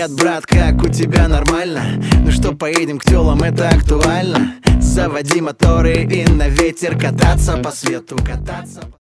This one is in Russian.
Привет, брат, как у тебя, нормально? Ну что, поедем к тёлам, это актуально. Заводи моторы и на ветер кататься по свету, кататься.